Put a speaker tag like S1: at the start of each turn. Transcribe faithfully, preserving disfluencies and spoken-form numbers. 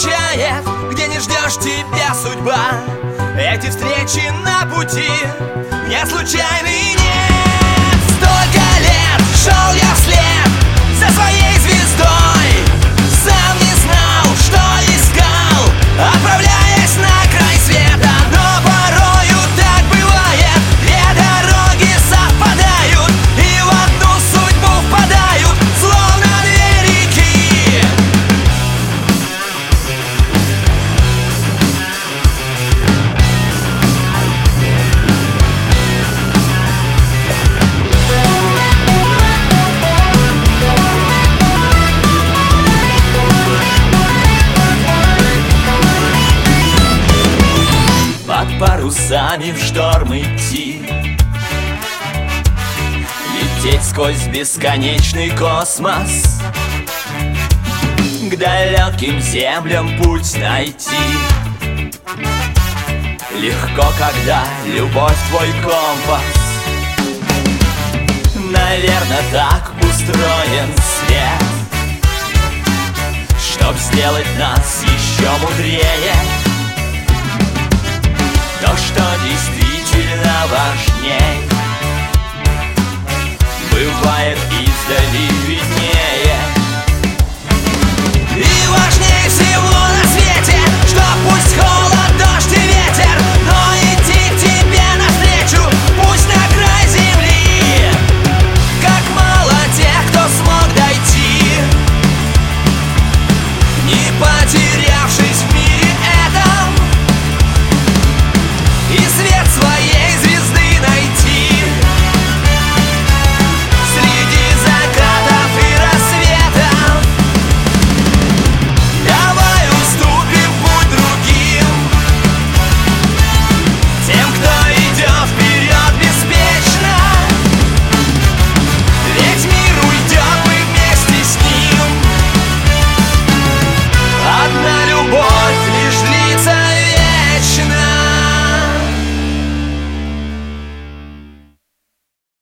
S1: встречает, где не ждешь тебя судьба. Эти встречи на пути не случайны, нет. Столько лет шел я вслед за своей звездой, сам не знал, что искал, отправляясь на край света. Но порою так бывает, две дороги совпадают и в одну судьбу впадают, словно две реки. Под парусами в шторм идти, лететь сквозь бесконечный космос, к далеким землям путь найти. Легко, когда любовь твой компас. Наверно, так устроен свет, чтоб сделать нас еще мудрее. То, что действительно важней,